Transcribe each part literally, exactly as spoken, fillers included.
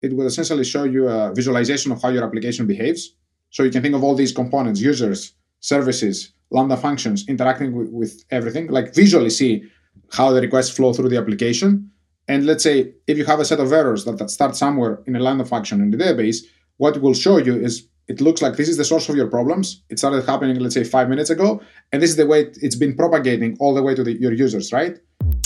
it will essentially show you a visualization of how your application behaves. So you can think of all these components, users, services, Lambda functions, interacting with, with everything, like visually see how the requests flow through the application. And let's say if you have a set of errors that, that start somewhere in a Lambda function in the database, what it will show you is it looks like this is the source of your problems. It started happening, let's say, five minutes ago. And this is the way it's been propagating all the way to the, your users, right?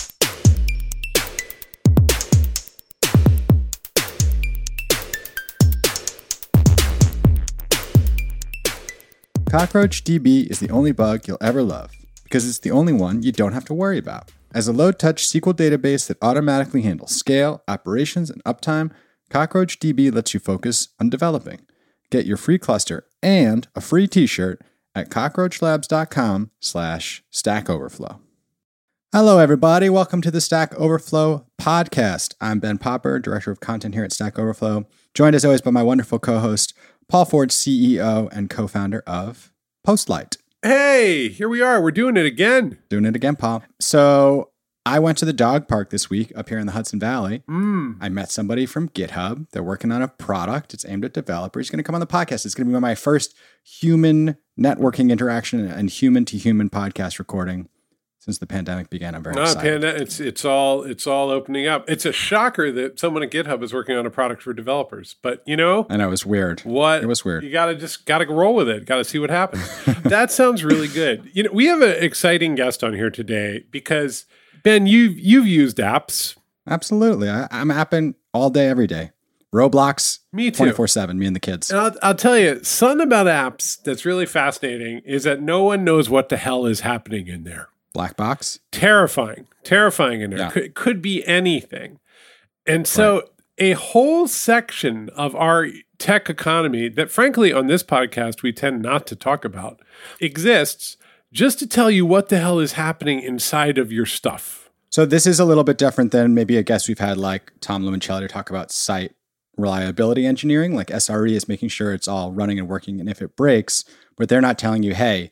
CockroachDB is the only bug you'll ever love because it's the only one you don't have to worry about. As a low-touch S Q L database that automatically handles scale, operations, and uptime, CockroachDB lets you focus on developing. Get your free cluster and a free t-shirt at cockroachlabs.com slash Stack Overflow. Hello, everybody. Welcome to the Stack Overflow podcast. I'm Ben Popper, Director of Content here at Stack Overflow, joined as always by my wonderful co-host, Paul Ford, C E O and co-founder of Postlight. Hey, here we are. We're doing it again. Doing it again, Paul. So I went to the dog park this week up here in the Hudson Valley. Mm. I met somebody from GitHub. They're working on a product. It's aimed at developers. He's going to come on the podcast. It's going to be my first human networking interaction and human-to-human podcast recording since the pandemic began. I'm very no, excited. Panda, it's it's all it's all opening up. It's a shocker that someone at GitHub is working on a product for developers. But you know, I know it was weird. What it was weird. You gotta just gotta roll with it. Gotta see what happens. That sounds really good. You know, we have an exciting guest on here today because Ben, you've you've used apps. Absolutely, I, I'm apping all day, every day. Roblox, me too, twenty-four seven. Me and the kids. And I'll, I'll tell you something about apps that's really fascinating is that no one knows what the hell is happening in there. Black box. Terrifying. Terrifying in there. Yeah. Could, could be anything. And so right. a whole section of our tech economy that frankly on this podcast we tend not to talk about exists just to tell you what the hell is happening inside of your stuff. So this is a little bit different than maybe a guest we've had like Tom Lumincelli to talk about site reliability engineering. Like S R E is making sure it's all running and working. And if it breaks, but they're not telling you, hey,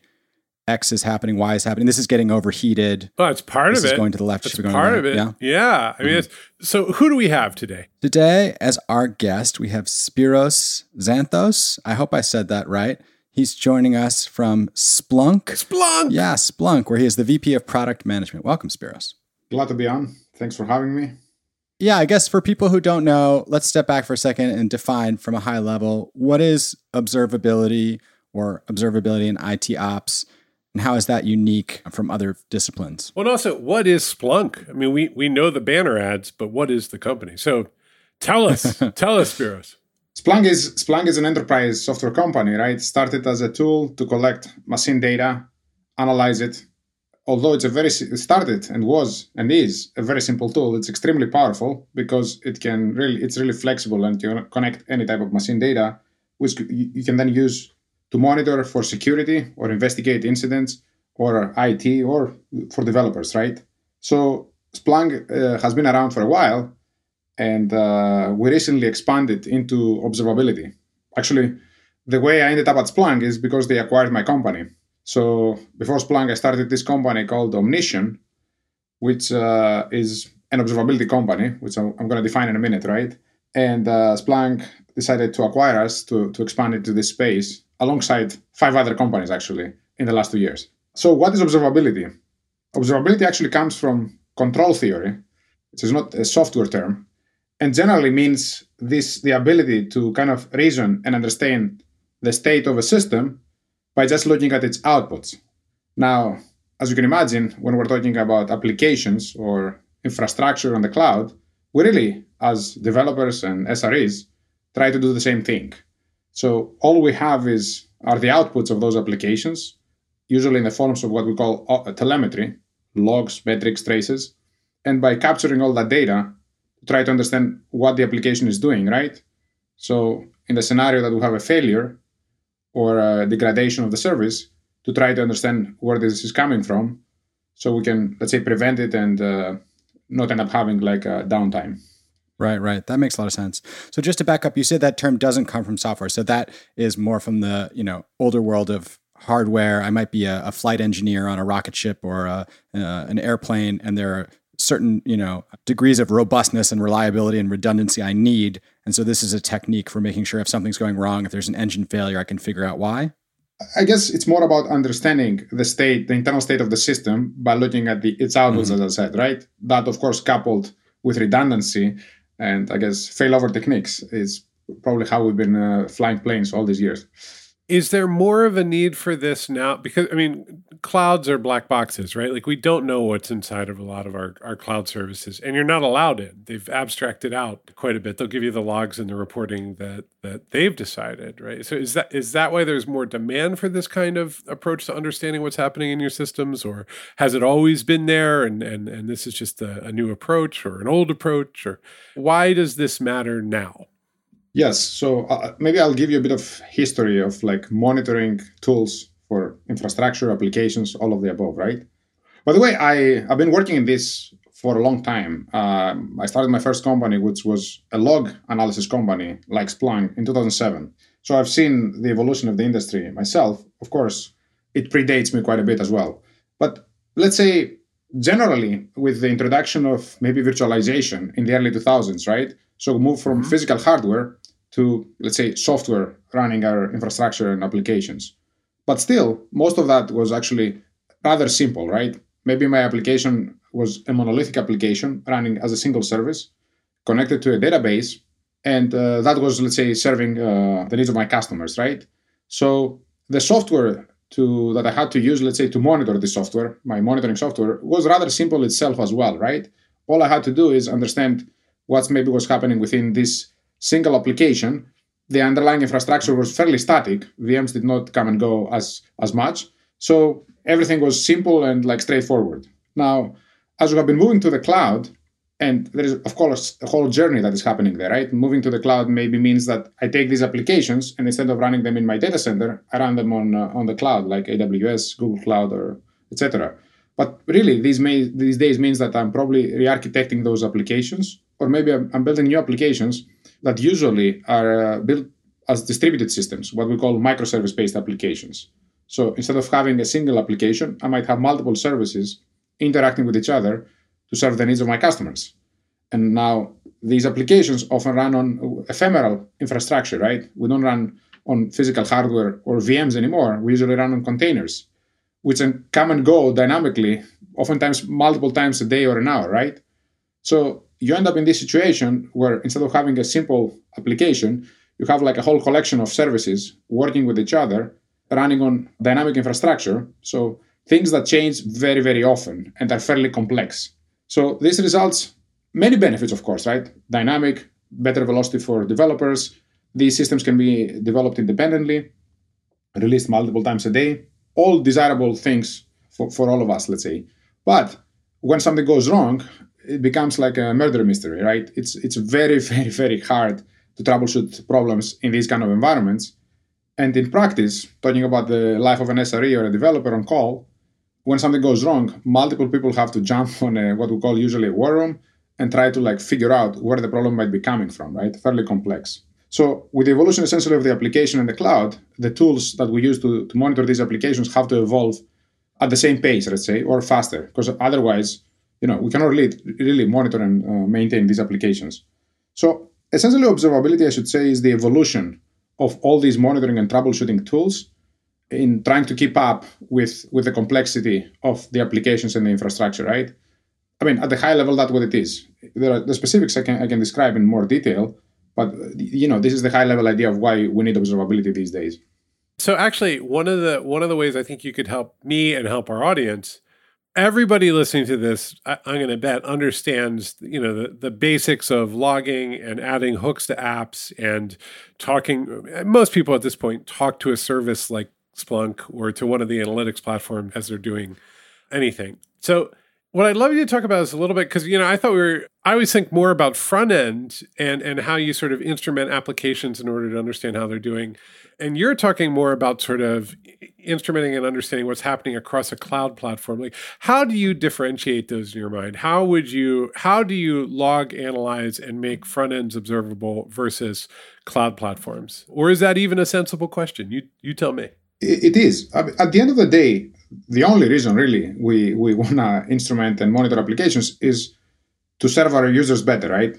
X is happening, Y is happening. This is getting overheated. Oh, it's part this of it. This is going to the left. It's going part right. of it. Yeah. Yeah. I mean, Mm-hmm. it's, so who do we have today? Today, as our guest, we have Spiros Xanthos. I hope I said that right. He's joining us from Splunk. Splunk. Yeah, Splunk, where he is the V P of Product Management. Welcome, Spiros. Glad to be on. Thanks for having me. Yeah, I guess for people who don't know, let's step back for a second and define from a high level, what is observability or observability in I T ops? And how is that unique from other disciplines? Well, and also, what is Splunk? I mean, we we know the banner ads, but what is the company? So tell us, tell us, Spiros. Splunk is Splunk is an enterprise software company, right? Started as a tool to collect machine data, analyze it. Although it's a very it started and was and is a very simple tool, it's extremely powerful because it can really it's really flexible and you connect any type of machine data, which you can then use to monitor for security or investigate incidents or I T or for developers, right? So Splunk uh, has been around for a while, and uh, we recently expanded into observability. Actually, the way I ended up at Splunk is because they acquired my company. So before Splunk, I started this company called Omnition, which uh, is an observability company, which I'm, I'm going to define in a minute, right? And uh, Splunk decided to acquire us to, to expand into this space alongside five other companies, actually, in the last two years. So what is observability? Observability actually comes from control theory, which is not a software term, and generally means this the ability to kind of reason and understand the state of a system by just looking at its outputs. Now, as you can imagine, when we're talking about applications or infrastructure on the cloud, we really, as developers and S R Es, try to do the same thing. So all we have is are the outputs of those applications, usually in the forms of what we call telemetry, logs, metrics, traces. And by capturing all that data, try to understand what the application is doing, right? So in the scenario that we have a failure or a degradation of the service, to try to understand where this is coming from, so we can, let's say, prevent it and uh, not end up having like a downtime. Right, right. That makes a lot of sense. So just to back up, you said that term doesn't come from software. So that is more from the, you know, older world of hardware. I might be a, a flight engineer on a rocket ship or a, uh, an airplane, and there are certain, you know, degrees of robustness and reliability and redundancy I need. And so this is a technique for making sure if something's going wrong, if there's an engine failure, I can figure out why. I guess it's more about understanding the state, the internal state of the system by looking at the its outputs, mm-hmm. as I said, right? That, of course, coupled with redundancy and I guess failover techniques is probably how we've been uh, flying planes all these years. Is there more of a need for this now? Because, I mean, clouds are black boxes, right? Like we don't know what's inside of a lot of our, our cloud services, and you're not allowed in. They've abstracted out quite a bit. They'll give you the logs and the reporting that that they've decided, right? So is that is that why there's more demand for this kind of approach to understanding what's happening in your systems, or has it always been there and, and, and this is just a, a new approach or an old approach? Or why does this matter now? Yes. So uh, maybe I'll give you a bit of history of like monitoring tools for infrastructure, applications, all of the above, right? By the way, I, I've been working in this for a long time. Um, I started my first company, which was a log analysis company like Splunk in two thousand seven. So I've seen the evolution of the industry myself. Of course, it predates me quite a bit as well. But let's say generally with the introduction of maybe virtualization in the early two thousands, right? So move from mm-hmm. physical hardware to, let's say, software running our infrastructure and applications. But still, most of that was actually rather simple, right? Maybe my application was a monolithic application running as a single service, connected to a database, and uh, that was, let's say, serving uh, the needs of my customers, right? So the software to that I had to use, let's say, to monitor the software, my monitoring software, was rather simple itself as well, right? All I had to do is understand what's maybe was happening within this single application. The underlying infrastructure was fairly static. V Ms did not come and go as, as much. So everything was simple and like straightforward. Now, as we have been moving to the cloud, and there is, of course, a whole journey that is happening there, right? Moving to the cloud maybe means that I take these applications and instead of running them in my data center, I run them on uh, on the cloud, like A W S, Google Cloud, or et cetera. But really, these may these days means that I'm probably re-architecting those applications, or maybe I'm, I'm building new applications that usually are uh, built as distributed systems, what we call microservice-based applications. So instead of having a single application, I might have multiple services interacting with each other to serve the needs of my customers. And now these applications often run on ephemeral infrastructure, right? We don't run on physical hardware or V Ms anymore. We usually run on containers, which can come and go dynamically, oftentimes multiple times a day or an hour, right? So you end up in this situation where instead of having a simple application, you have like a whole collection of services working with each other, running on dynamic infrastructure. So things that change very, very often and are fairly complex. So this results many benefits, of course, right? Dynamic, better velocity for developers. These systems can be developed independently, released multiple times a day. All desirable things for, for all of us, let's say. But when something goes wrong, it becomes like a murder mystery, right? It's it's very, very, very hard to troubleshoot problems in these kind of environments. And in practice, talking about the life of an S R E or a developer on call, when something goes wrong, multiple people have to jump on a, what we call usually a war room and try to like figure out where the problem might be coming from, right? Fairly complex. So with the evolution essentially of the application and the cloud, the tools that we use to, to monitor these applications have to evolve at the same pace, let's say, or faster, because otherwise, you know, we cannot really, really monitor and uh, maintain these applications. So essentially observability, I should say, is the evolution of all these monitoring and troubleshooting tools in trying to keep up with, with the complexity of the applications and the infrastructure, right? I mean, at the high level, that's what it is. There are the specifics I can I can describe in more detail, but you know, this is the high level idea of why we need observability these days. So actually, one of the one of the ways I think you could help me and help our audience, everybody listening to this, I, I'm going to bet, understands, you know, the, the basics of logging and adding hooks to apps and talking. Most people at this point talk to a service like Splunk or to one of the analytics platforms as they're doing anything. So what I'd love you to talk about is a little bit, because, you know, I thought we were, I always think more about front end and, and how you sort of instrument applications in order to understand how they're doing. And you're talking more about sort of instrumenting and understanding what's happening across a cloud platform. Like, how do you differentiate those in your mind? How would you, how do you log, analyze, and make front ends observable versus cloud platforms? Or is that even a sensible question? You, you tell me. It is. At the end of the day, the only reason really we, we want to instrument and monitor applications is to serve our users better, right?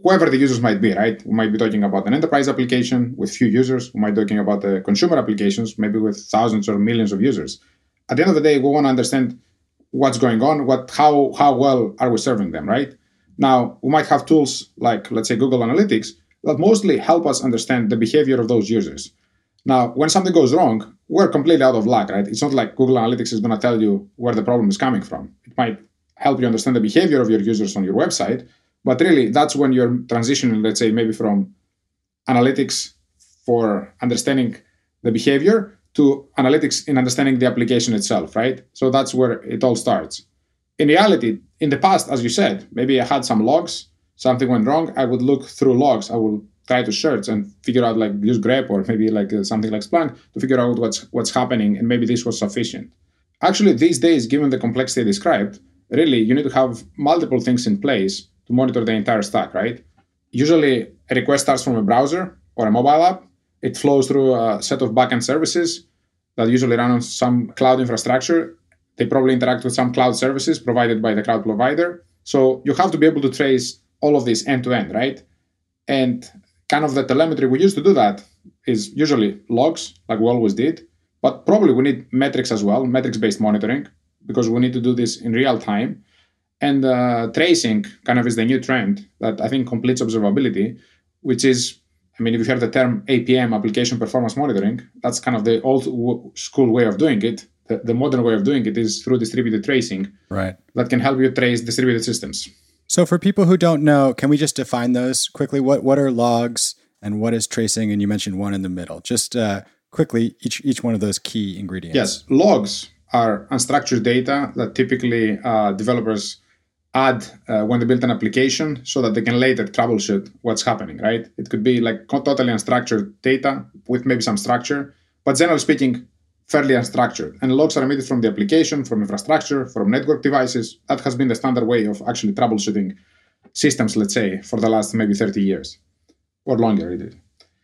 whoever the users might be, right? We might be talking about an enterprise application with few users. We might be talking about the consumer applications, maybe with thousands or millions of users. At the end of the day, we want to understand what's going on, what, how, how well are we serving them, right? Now, we might have tools like, let's say, Google Analytics that mostly help us understand the behavior of those users. Now, when something goes wrong, we're completely out of luck, right? It's not like Google Analytics is going to tell you where the problem is coming from. It might help you understand the behavior of your users on your website, but really that's when you're transitioning, let's say, maybe from analytics for understanding the behavior to analytics in understanding the application itself, right? So that's where it all starts. In reality, in the past, as you said, maybe I had some logs, something went wrong, I would look through logs, I will try to search and figure out, like, use grep or maybe like uh, something like Splunk to figure out what's what's happening, and maybe this was sufficient. Actually, these days, given the complexity described, really, you need to have multiple things in place to monitor the entire stack, right? Usually, a request starts from a browser or a mobile app. It flows through a set of backend services that usually run on some cloud infrastructure. They probably interact with some cloud services provided by the cloud provider. So you have to be able to trace all of this end to end, right? And kind of the telemetry we use to do that is usually logs, like we always did. But probably we need metrics as well, metrics-based monitoring, because we need to do this in real time. And uh, tracing kind of is the new trend that I think completes observability, which is, I mean, if you've heard the term A P M, application performance monitoring, that's kind of the old w- school way of doing it. The, the modern way of doing it is through distributed tracing, right? That can help you trace distributed systems. So for people who don't know, can we just define those quickly? What what are logs and what is tracing? And you mentioned one in the middle. Just uh, quickly, each each one of those key ingredients. Yes, logs are unstructured data that typically uh, developers add uh, when they build an application so that they can later troubleshoot what's happening, right? It could be like totally unstructured data with maybe some structure, but generally speaking, fairly unstructured. And logs are emitted from the application, from infrastructure, from network devices. That has been the standard way of actually troubleshooting systems, let's say, for the last maybe thirty years or longer. It is.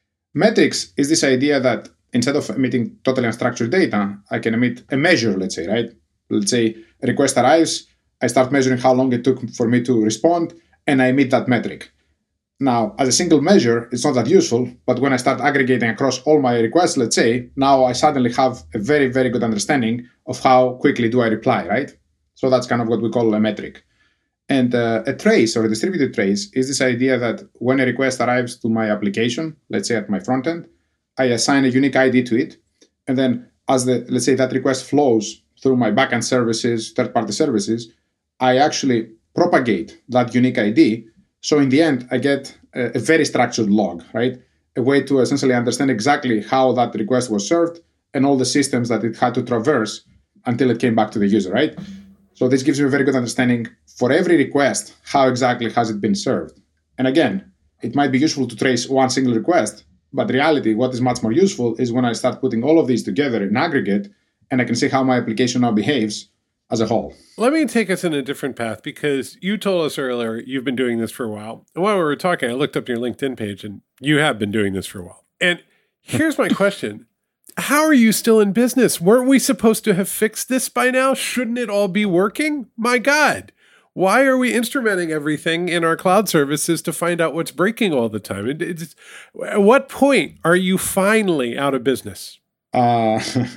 Metrics is this idea that instead of emitting totally unstructured data, I can emit a measure, let's say, right? Let's say a request arrives, I start measuring how long it took for me to respond, and I emit that metric. Now, as a single measure, it's not that useful, but when I start aggregating across all my requests, let's say, now I suddenly have a very, very good understanding of how quickly do I reply, right? So that's kind of what we call a metric. And uh, a trace or a distributed trace is this idea that when a request arrives to my application, let's say at my front end, I assign a unique I D to it. And then as the, let's say that request flows through my backend services, third-party services, I actually propagate that unique I D. So in the end, I get a, a very structured log, right? A way to essentially understand exactly how that request was served and all the systems that it had to traverse until it came back to the user, right? So this gives you a very good understanding for every request, how exactly has it been served. And again, it might be useful to trace one single request, but in reality, what is much more useful is when I start putting all of these together in aggregate, and I can see how my application now behaves as a whole. Let me take us in a different path, because you told us earlier you've been doing this for a while. And while we were talking, I looked up your LinkedIn page, and you have been doing this for a while. And here's my question. How are you still in business? Weren't we supposed to have fixed this by now? Shouldn't it all be working? My God. Why are we instrumenting everything in our cloud services to find out what's breaking all the time? It, it's, at what point are you finally out of business? Uh,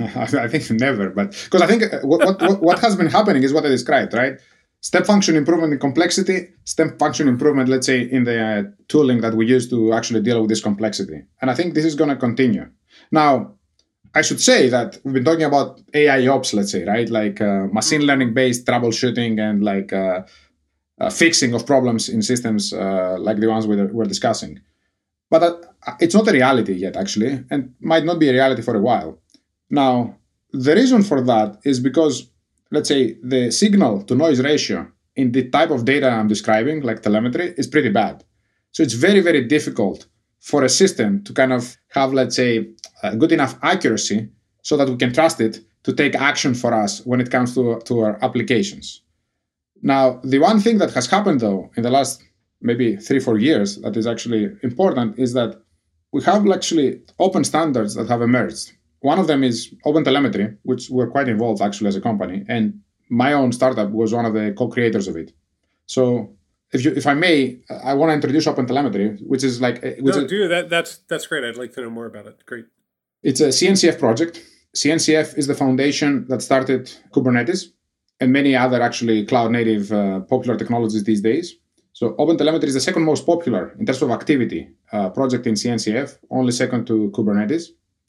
I think never, but because I think what, what what has been happening is what I described, right? Step function improvement in complexity, step function improvement, let's say, in the uh, tooling that we use to actually deal with this complexity. And I think this is going to continue. Now, I should say that we've been talking about A I ops, let's say, right? Like uh, machine learning based troubleshooting and like uh, uh, fixing of problems in systems uh, like the ones we're, we're discussing. But uh, it's not a reality yet, actually, and might not be a reality for a while. Now, the reason for that is because, let's say, the signal to noise ratio in the type of data I'm describing, like telemetry, is pretty bad. So it's very, very difficult for a system to kind of have, let's say, a good enough accuracy so that we can trust it to take action for us when it comes to, to our applications. Now, the one thing that has happened, though, in the last maybe three, four years that is actually important is that we have actually open standards that have emerged. One of them is OpenTelemetry, which we're quite involved actually as a company. And my own startup was one of the co-creators of it. So if you, if I may, I want to introduce OpenTelemetry, which is like, which no, is, dude, that that's that's great. I'd like to know more about it. Great. It's a C N C F project. C N C F is the foundation that started Kubernetes and many other actually cloud native uh, popular technologies these days. So OpenTelemetry is the second most popular in terms of activity uh, project in C N C F, only second to Kubernetes.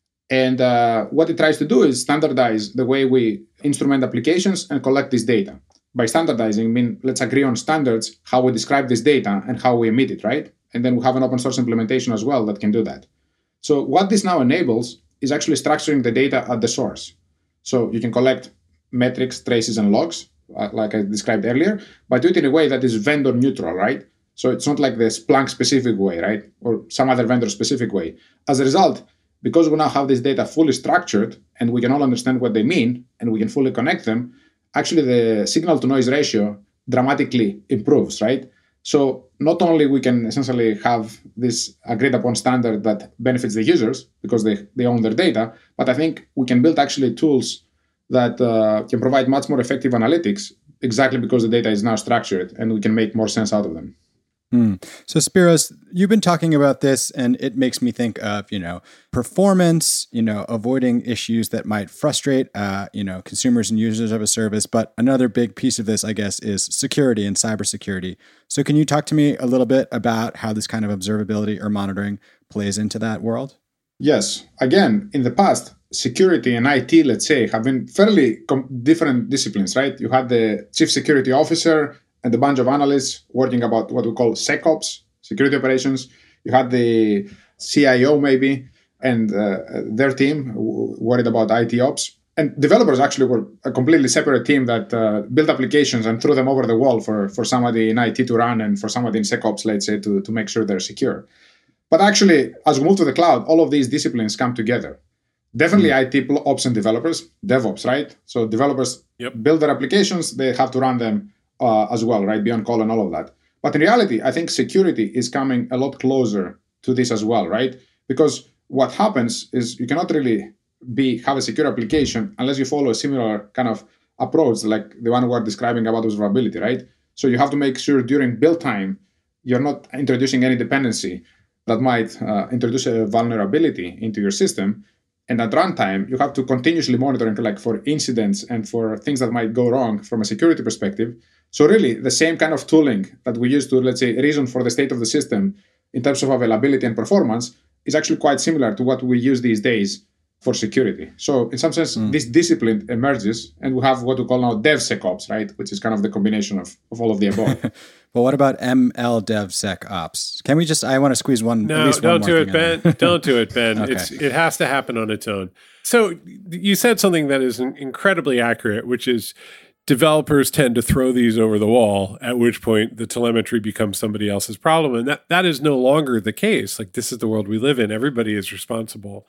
And uh, what it tries to do is standardize the way we instrument applications and collect this data. By standardizing, I mean, let's agree on standards, how we describe this data and how we emit it, right? And then we have an open source implementation as well that can do that. So what this now enables is actually structuring the data at the source. So you can collect metrics, traces, and logs, uh, like I described earlier, but do it in a way that is vendor neutral, right? So it's not like the Splunk specific way, right? Or some other vendor specific way. As a result, because we now have this data fully structured and we can all understand what they mean and we can fully connect them, actually the signal to noise ratio dramatically improves, right? So not only we can essentially have this agreed upon standard that benefits the users because they, they own their data, but I think we can build actually tools that uh, can provide much more effective analytics exactly because the data is now structured and we can make more sense out of them. Hmm. So Spiros, you've been talking about this and it makes me think of, you know, performance, you know, avoiding issues that might frustrate, uh, you know, consumers and users of a service. But another big piece of this, I guess, is security and cybersecurity. So can you talk to me a little bit about how this kind of observability or monitoring plays into that world? Yes. Again, in the past, security and I T, let's say, have been fairly com- different disciplines, right? You had the chief security officer and a bunch of analysts working about what we call SecOps, security operations. You had the C I O maybe and uh, their team w- worried about I T ops. And developers actually were a completely separate team that uh, built applications and threw them over the wall for, for somebody in I T to run and for somebody in SecOps, let's say, to, to make sure they're secure. But actually, as we move to the cloud, all of these disciplines come together. Definitely mm. I T ops and developers, DevOps, right? So developers yep. build their applications, they have to run them Uh, as well, right? Be on call and all of that. But in reality, I think security is coming a lot closer to this as well, right? Because what happens is you cannot really be have a secure application unless you follow a similar kind of approach, like the one we're describing about observability, right? So you have to make sure during build time, you're not introducing any dependency that might uh, introduce a vulnerability into your system. And at runtime, you have to continuously monitor like for incidents and for things that might go wrong from a security perspective. So really, the same kind of tooling that we use to, let's say, reason for the state of the system in terms of availability and performance is actually quite similar to what we use these days for security. So in some sense, mm. this discipline emerges and we have what we call now DevSecOps, right? Which is kind of the combination of, of all of the above. Well, what about M L DevSecOps? Can we just, I want to squeeze one. No, at least don't one do more it, Ben. Don't do it, Ben. Okay. It's, it has to happen on its own. So you said something that is incredibly accurate, which is developers tend to throw these over the wall, at which point the telemetry becomes somebody else's problem. And that, that is no longer the case. Like, this is the world we live in. Everybody is responsible.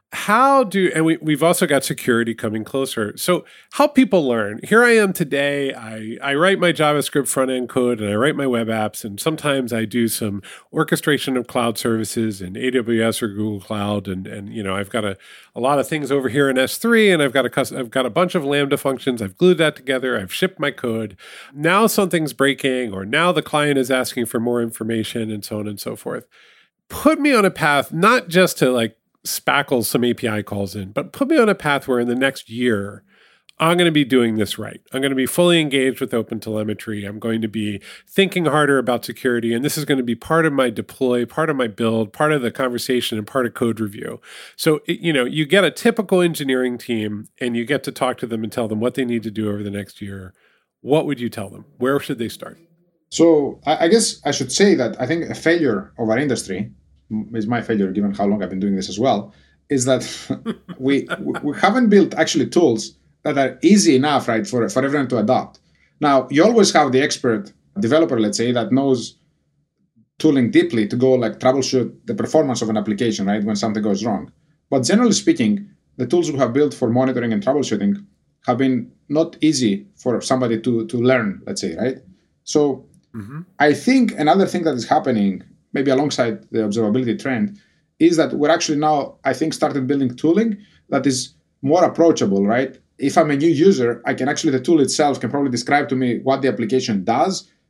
How do, and we, we've also got security coming closer. So help people learn. Here I am today. I, I write my JavaScript front-end code and I write my web apps. And sometimes I do some orchestration of cloud services in A W S or Google Cloud. And, and you know, I've got a, a lot of things over here in S three and I've got a, I've got a bunch of Lambda functions. I've glued that together. I've shipped my code. Now something's breaking, or now the client is asking for more information, and so on and so forth. Put me on a path, not just to like spackle some A P I calls in, but put me on a path where in the next year, I'm going to be doing this right. I'm going to be fully engaged with OpenTelemetry. I'm going to be thinking harder about security. And this is going to be part of my deploy, part of my build, part of the conversation, and part of code review. So, it, you know, you get a typical engineering team and you get to talk to them and tell them what they need to do over the next year. What would you tell them? Where should they start? So I, I guess I should say that I think a failure of our industry is my failure, given how long I've been doing this as well, is that we we haven't built actually tools that are easy enough, right, for, for everyone to adopt. Now, you always have the expert developer, let's say, that knows tooling deeply to go like troubleshoot the performance of an application, right, when something goes wrong. But generally speaking, the tools we have built for monitoring and troubleshooting have been not easy for somebody to, to learn, let's say, right? So mm-hmm. I think another thing that is happening maybe alongside the observability trend, is that we're actually now, I think, started building tooling that is more approachable, right? If I'm a new user, I can actually, the tool itself can probably describe to me what the application does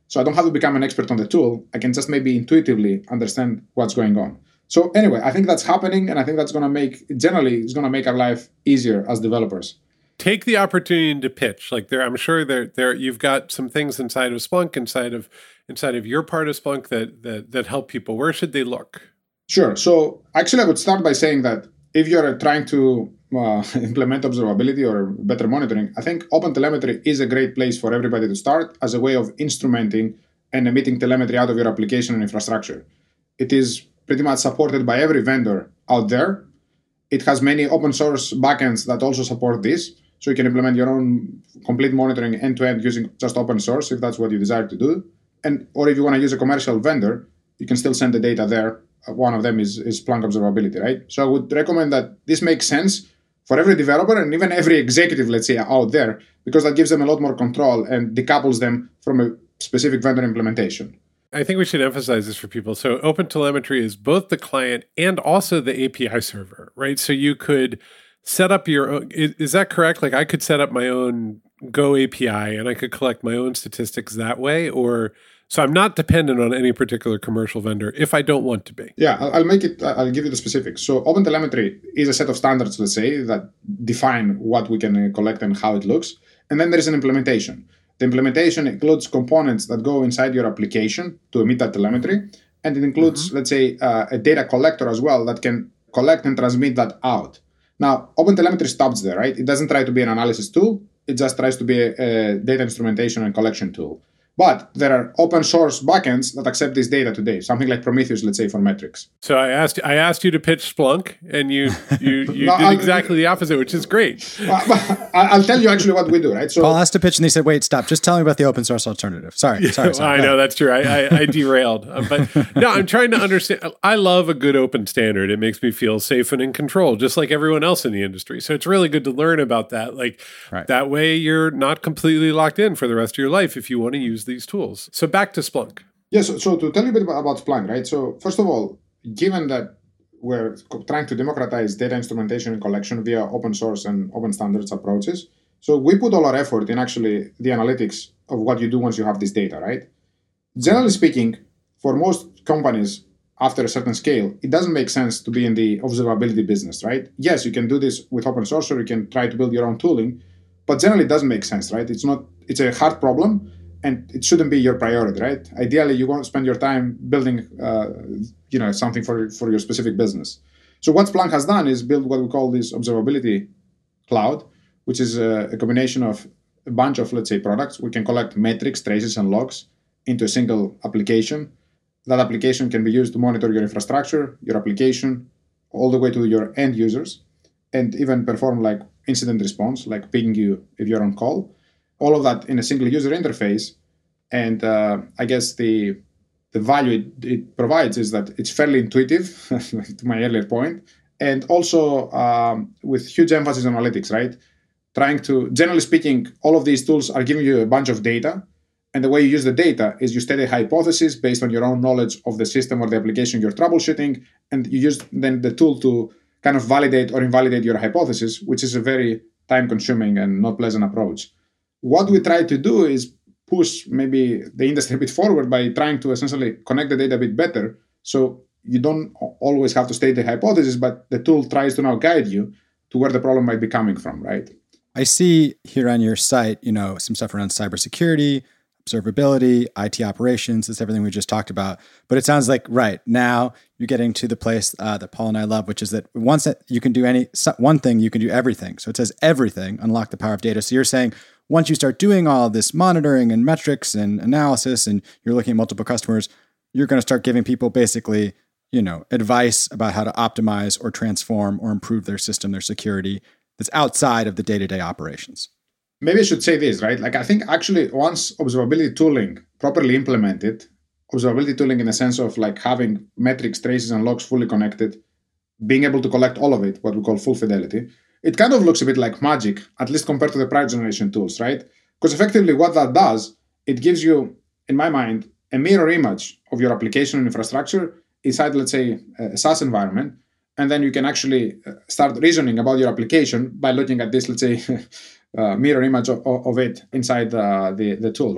So I don't have to become an expert on the tool. I can just maybe intuitively understand what's going on. So anyway, I think that's happening, and I think that's going to make, generally, it's going to make our life easier as developers. Take the opportunity to pitch. Like there, I'm sure there, there, you've got some things inside of Splunk, inside of, inside of your part of Splunk that that that help people. Where should they look? Sure. So actually, I would start by saying that if you're trying to uh, implement observability or better monitoring, I think OpenTelemetry is a great place for everybody to start as a way of instrumenting and emitting telemetry out of your application and infrastructure. It is pretty much supported by every vendor out there. It has many open source backends that also support this. So you can implement your own complete monitoring end-to-end using just open source if that's what you desire to do. And or if you want to use a commercial vendor, you can still send the data there. One of them is, is Splunk Observability, right? So I would recommend that this makes sense for every developer and even every executive, let's say, out there, because that gives them a lot more control and decouples them from a specific vendor implementation. I think we should emphasize this for people. So OpenTelemetry is both the client and also the A P I server, right? So you could set up your own, is, is that correct? Like I could set up my own Go A P I and I could collect my own statistics that way, or so I'm not dependent on any particular commercial vendor if I don't want to be. Yeah, I'll make it, I'll give you the specifics. So OpenTelemetry is a set of standards, let's say, that define what we can collect and how it looks. And then there is an implementation. The implementation includes components that go inside your application to emit that telemetry. And it includes, mm-hmm. let's say, uh, a data collector as well that can collect and transmit that out. Now, OpenTelemetry stops there, right? It doesn't try to be an analysis tool. It just tries to be a, a data instrumentation and collection tool. But there are open source backends that accept this data today, something like Prometheus, let's say, for metrics. So I asked I asked you to pitch Splunk, and you you, you no, did I'll, exactly the opposite, which is great. Well, I'll tell you actually what we do, right? So Paul asked to pitch, and he said, wait, stop. Just tell me about the open source alternative. Sorry, yeah, sorry, sorry. I know, that's true. I, I, I derailed. Uh, but no, I'm trying to understand. I love a good open standard. It makes me feel safe and in control, just like everyone else in the industry. So it's really good to learn about that. Like right. That way you're not completely locked in for the rest of your life if you want to use these tools. So back to Splunk. Yeah, so, so to tell you a bit about, about Splunk, right? So first of all, given that we're trying to democratize data instrumentation and collection via open source and open standards approaches, so we put all our effort in actually the analytics of what you do once you have this data, right? Generally speaking, for most companies after a certain scale, it doesn't make sense to be in the observability business, right? Yes, you can do this with open source or you can try to build your own tooling, but generally it doesn't make sense, right? It's not, it's a hard problem. And it shouldn't be your priority, right? Ideally, you want to spend your time building, uh, you know, something for, for your specific business. So what Splunk has done is build what we call this observability cloud, which is a, a combination of a bunch of, let's say, products. We can collect metrics, traces, and logs into a single application. That application can be used to monitor your infrastructure, your application, all the way to your end users, and even perform like incident response, like pinging you if you're on call. All of that in a single user interface. And uh, I guess the the value it, it provides is that it's fairly intuitive, to my earlier point, and also um, with huge emphasis on analytics, right? Trying to, generally speaking, all of these tools are giving you a bunch of data. And the way you use the data is you state a hypothesis based on your own knowledge of the system or the application you're troubleshooting. And you use then the tool to kind of validate or invalidate your hypothesis, which is a very time-consuming and not pleasant approach. What we try to do is push maybe the industry a bit forward by trying to essentially connect the data a bit better. So you don't always have to state the hypothesis, but the tool tries to now guide you to where the problem might be coming from, right? I see here on your site, you know, some stuff around cybersecurity, observability, I T operations. That's everything we just talked about. But it sounds like, right, now you're getting to the place uh, that Paul and I love, which is that once that you can do any one thing, you can do everything. So it says everything, unlock the power of data. So you're saying once you start doing all this monitoring and metrics and analysis and you're looking at multiple customers, you're going to start giving people basically, you know, advice about how to optimize or transform or improve their system, their security that's outside of the day-to-day operations. Maybe I should say this, right? Like I think actually once observability tooling properly implemented, observability tooling in the sense of like having metrics, traces, and logs fully connected, being able to collect all of it, what we call full fidelity, it kind of looks a bit like magic, at least compared to the prior generation tools, right? Because effectively what that does, it gives you, in my mind, a mirror image of your application and infrastructure inside, let's say, a SaaS environment. And then you can actually start reasoning about your application by looking at this, let's say, uh, mirror image of, of it inside uh, the, the tool, right?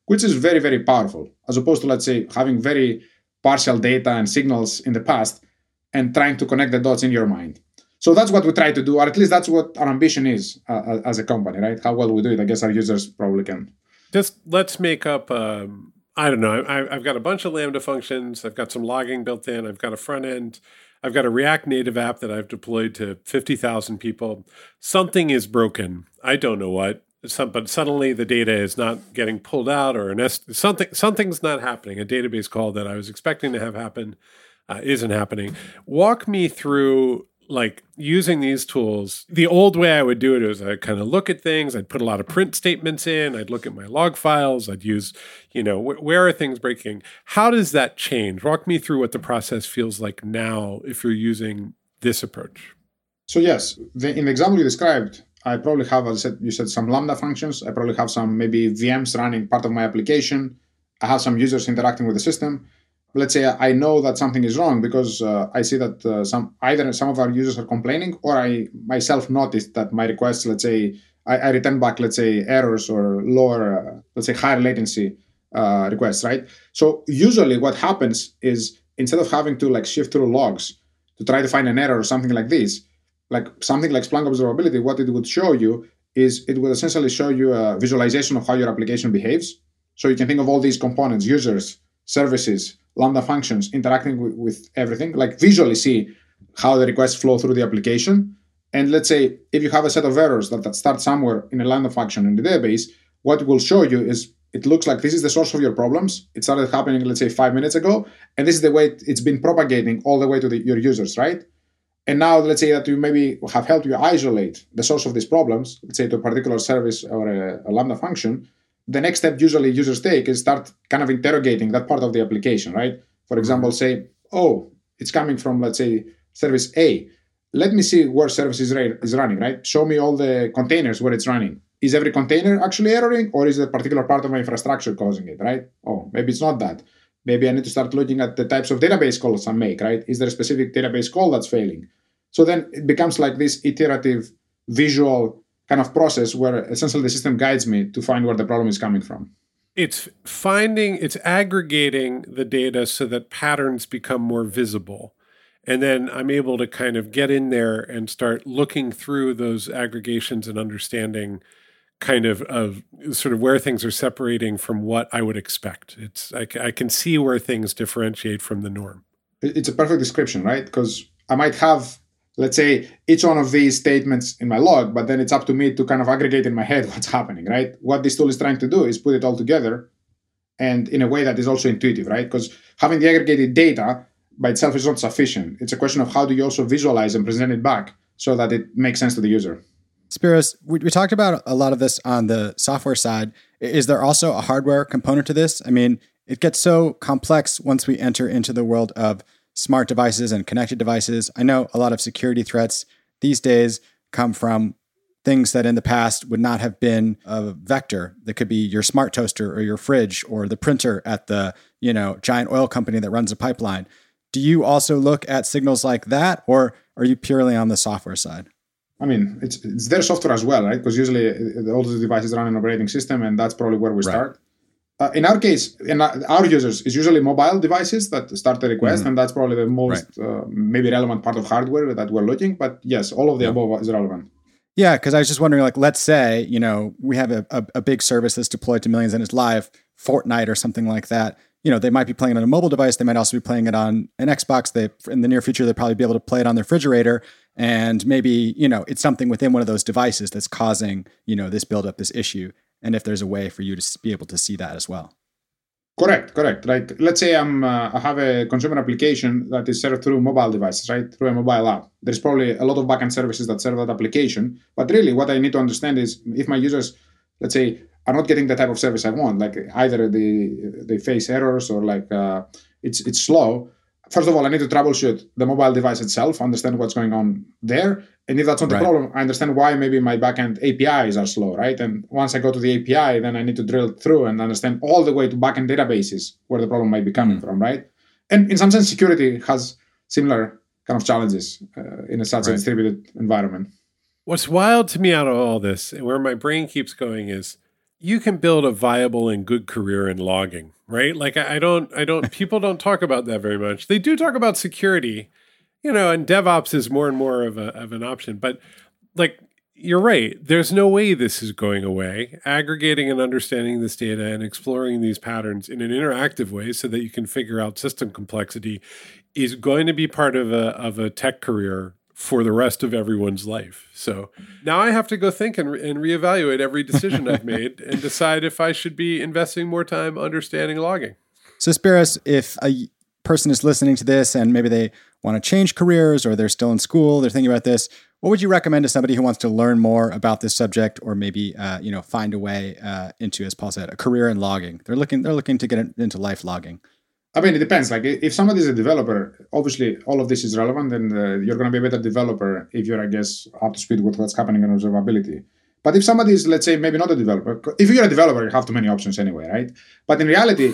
which is very, very powerful, as opposed to, let's say, having very partial data and signals in the past and trying to connect the dots in your mind. So that's what we try to do, or at least that's what our ambition is uh, as a company, right? How well we do it, I guess our users probably can. Just let's make up, um, I don't know, I, I've got a bunch of Lambda functions. I've got some logging built in. I've got a front end. I've got a React Native app that I've deployed to fifty thousand people. Something is broken. I don't know what. Some, but suddenly the data is not getting pulled out, or an es- something something's not happening. A database call that I was expecting to have happen uh, isn't happening. Walk me through, like, using these tools. The old way I would do it is I'd kind of look at things. I'd put a lot of print statements in. I'd look at my log files. I'd use, you know, wh- where are things breaking? How does that change? Walk me through what the process feels like now if you're using this approach. So yes, the, in the example you described, I probably have, as I said, you said some Lambda functions. I probably have some maybe V Ms running part of my application. I have some users interacting with the system. Let's say I know that something is wrong because uh, I see that uh, some either some of our users are complaining, or I myself noticed that my requests, let's say, I, I return back, let's say, errors or lower, uh, let's say, higher latency uh, requests, right? So usually what happens is, instead of having to like shift through logs to try to find an error or something like this, like something like Splunk Observability, what it would show you is it will essentially show you a visualization of how your application behaves. So you can think of all these components, users, services, Lambda functions interacting with, with everything, like visually see how the requests flow through the application. And let's say if you have a set of errors that, that start somewhere in a Lambda function in the database, what it will show you is it looks like this is the source of your problems. It started happening, let's say, five minutes ago. And this is the way it's been propagating all the way to the, your users, right? And now let's say that you maybe have helped you isolate the source of these problems, let's say to a particular service or a, a Lambda function. The next step usually users take is start kind of interrogating that part of the application, right? For example, say, oh, it's coming from, let's say, service A. Let me see where service is, ra- is running, right? Show me all the containers where it's running. Is every container actually erroring, or is a particular part of my infrastructure causing it, right? Oh, maybe it's not that. Maybe I need to start looking at the types of database calls I make, right? Is there a specific database call that's failing? So then it becomes like this iterative visual kind of process where essentially the system guides me to find where the problem is coming from. It's finding, it's aggregating the data so that patterns become more visible. And then I'm able to kind of get in there and start looking through those aggregations and understanding kind of, of sort of where things are separating from what I would expect. It's I, I can see where things differentiate from the norm. It's a perfect description, right? Because I might have, let's say, each one of these statements in my log, but then it's up to me to kind of aggregate in my head what's happening, right? What this tool is trying to do is put it all together and in a way that is also intuitive, right? Because having the aggregated data by itself is not sufficient. It's a question of how do you also visualize and present it back so that it makes sense to the user. Spiros, we, we talked about a lot of this on the software side. Is there also a hardware component to this? I mean, it gets so complex once we enter into the world of smart devices and connected devices. I know a lot of security threats these days come from things that in the past would not have been a vector. That could be your smart toaster or your fridge or the printer at the, you know, giant oil company that runs a pipeline. Do you also look at signals like that, or are you purely on the software side? I mean, it's it's their software as well, right? Because usually all the devices run an operating system, and that's probably where we Right. start. Uh, in our case, in our users, it's usually mobile devices that start the request, Mm-hmm. and that's probably the most Right. uh, maybe relevant part of hardware that we're looking. But yes, all of the Yeah. above is relevant. Yeah, because I was just wondering, like, let's say, you know, we have a, a, a big service that's deployed to millions and it's live, Fortnite or something like that. You know, they might be playing it on a mobile device. They might also be playing it on an Xbox. They, in the near future, they'll probably be able to play it on their refrigerator. And maybe, you know, it's something within one of those devices that's causing, you know, this buildup, this issue. And if there's a way for you to be able to see that as well. Correct, correct. Like, let's say I'm uh, I have a consumer application that is served through mobile devices, right? Through a mobile app. There's probably a lot of backend services that serve that application. But really, what I need to understand is if my users, let's say, are not getting the type of service I want, like either they they face errors or like uh, it's it's slow. First of all, I need to troubleshoot the mobile device itself, understand what's going on there. And if that's not Right. the problem, I understand why maybe my backend A P Is are slow, right? And once I go to the A P I, then I need to drill through and understand all the way to backend databases where the problem might be coming Mm-hmm. from, right? And in some sense, security has similar kind of challenges uh, in a such a Right. distributed environment. What's wild to me out of all this, and where my brain keeps going, is you can build a viable and good career in logging, right? Like I, I don't, I don't, people don't talk about that very much. They do talk about security, you know, and DevOps is more and more of a, of an option, but like, you're right. There's no way this is going away. Aggregating and understanding this data and exploring these patterns in an interactive way so that you can figure out system complexity is going to be part of a, of a tech career for the rest of everyone's life. So now I have to go think and, re- and reevaluate every decision I've made and decide if I should be investing more time understanding logging. So Spiros, if a person is listening to this and maybe they want to change careers or they're still in school, they're thinking about this, what would you recommend to somebody who wants to learn more about this subject or maybe uh, you know find a way uh, into, as Paul said, a career in logging? They're looking they're looking to get into life logging. I mean, it depends. Like if somebody is a developer, obviously all of this is relevant, and uh, you're going to be a better developer if you're, I guess, up to speed with what's happening in observability. But if somebody is, let's say, maybe not a developer, if you're a developer, you have too many options anyway, right? But in reality,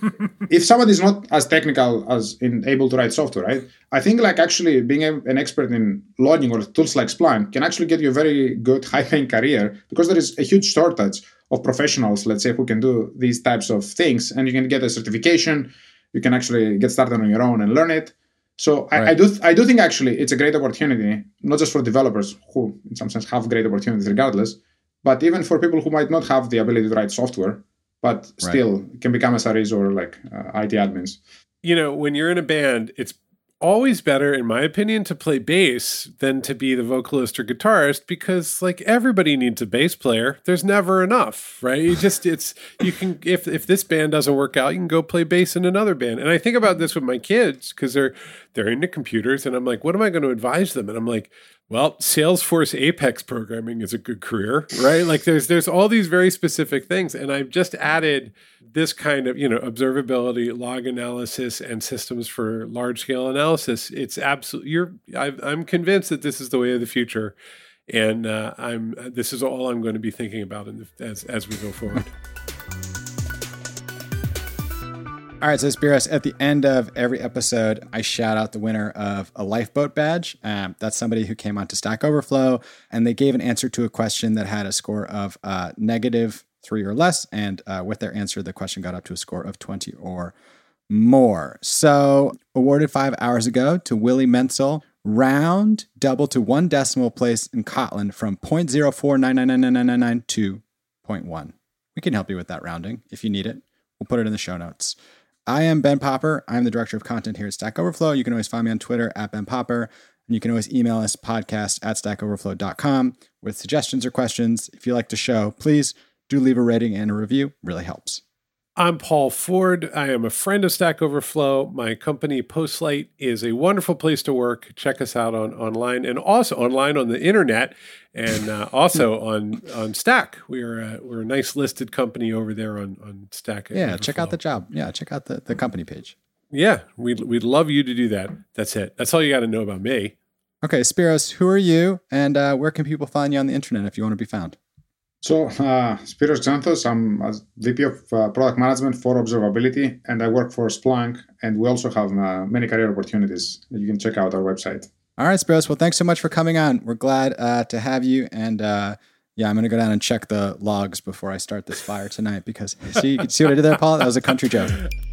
if somebody is not as technical as in able to write software, right? I think like actually being a, an expert in logging or tools like Splunk can actually get you a very good high-paying career because there is a huge shortage of professionals, let's say, who can do these types of things, and you can get a certification. You can actually get started on your own and learn it. So I, right. I do th- I do think actually it's a great opportunity, not just for developers who in some sense have great opportunities regardless, but even for people who might not have the ability to write software, but still right. can become S R Es or like uh, I T admins. You know, when you're in a band, it's always better, in my opinion, to play bass than to be the vocalist or guitarist because like everybody needs a bass player. There's never enough, right? You just, it's, you can, if, if this band doesn't work out, you can go play bass in another band. And I think about this with my kids because they're, they're into computers and I'm like, what am I going to advise them? And I'm like, well, Salesforce Apex programming is a good career, right? Like there's, there's all these very specific things. And I've just added this kind of, you know, observability, log analysis, and systems for large scale analysis. It's absolutely, you're, I've, I'm convinced that this is the way of the future. And uh, I'm, this is all I'm going to be thinking about in the, as, as we go forward. All right, so Spiros, at the end of every episode, I shout out the winner of a Lifeboat badge. Um, that's somebody who came onto Stack Overflow, and they gave an answer to a question that had a score of uh, negative three or less. And uh, with their answer, the question got up to a score of twenty or more. So awarded five hours ago to Willie Menzel, round double to one decimal place in Kotlin from zero point zero four nine nine nine nine nine nine to zero point one. We can help you with that rounding if you need it. We'll put it in the show notes. I am Ben Popper. I'm the director of content here at Stack Overflow. You can always find me on Twitter at Ben Popper. And you can always email us podcast at stack overflow dot com with suggestions or questions. If you like the show, please do leave a rating and a review. It really helps. I'm Paul Ford. I am a friend of Stack Overflow. My company, Postlight, is a wonderful place to work. Check us out on online and also online on the internet and uh, also on, on Stack. We are a, we're a nice listed company over there on, on Stack. Yeah, Overflow. Check out the job. Yeah, check out the, the company page. Yeah, we'd, we'd love you to do that. That's it. That's all you got to know about me. Okay, Spiros, who are you and uh, where can people find you on the internet if you want to be found? So, uh, Spiros Xanthos, I'm a V P of uh, Product Management for Observability, and I work for Splunk, and we also have uh, many career opportunities. You can check out our website. All right, Spiros. Well, thanks so much for coming on. We're glad uh, to have you, and uh, yeah, I'm going to go down and check the logs before I start this fire tonight because, see, see what I did there, Paul? That was a country joke.